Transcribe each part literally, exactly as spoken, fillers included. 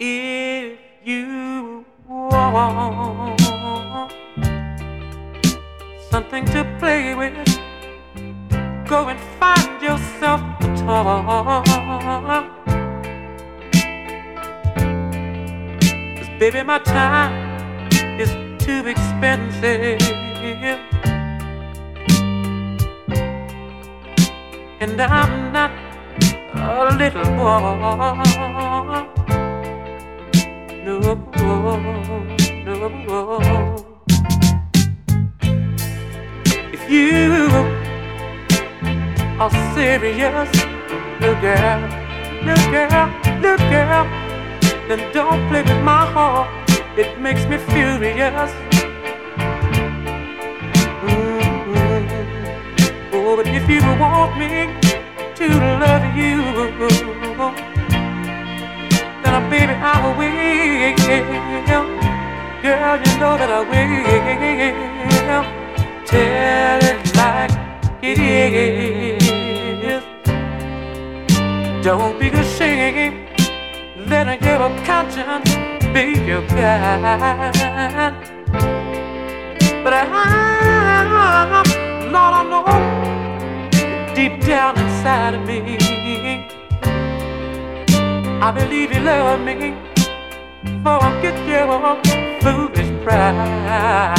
If you want something to play with, go and find yourself a toy. 'Cause baby, my time is too expensive, and I'm not a little boy. No, no. If you are serious, little girl, little girl, little girl, then don't play with my heart. It makes me furious. Mm-hmm. Oh, but if you want me to love you, then baby, I will wait. Girl, you know that I will. Tell it like it is. Don't be ashamed. Let your conscience be your guide. But I, Lord, I know deep down inside of me, I believe you love me, forget your foolish pride.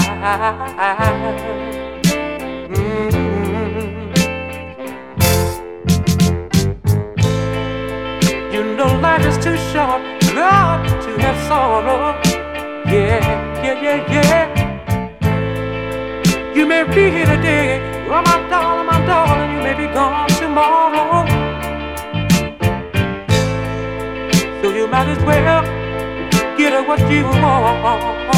Mm-hmm. You know life is too short, Lord, to have sorrow. Yeah, yeah, yeah, yeah. You may be here today, oh my darling, my darling, you may be gone tomorrow. So you might as well get what you want.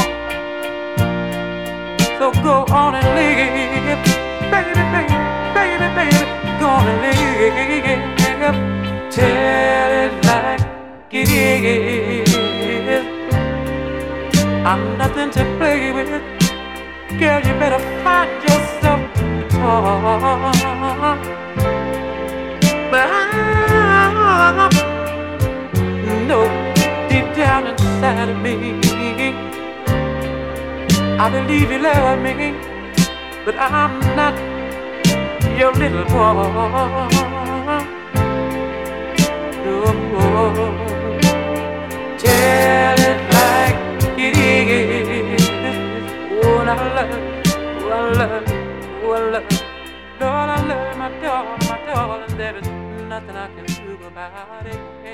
So go on and live, baby, baby, baby, baby, go on and live. Tell it like it is. I'm nothing to play with. Girl, you better find yourself a toy. But I know deep down inside of me, I believe you love me, but I'm not your little boy. No, tell it like it is. Oh, and I love, oh, I love, oh, I love, Lord, I love my darling, my darling. There is nothing I can do about it.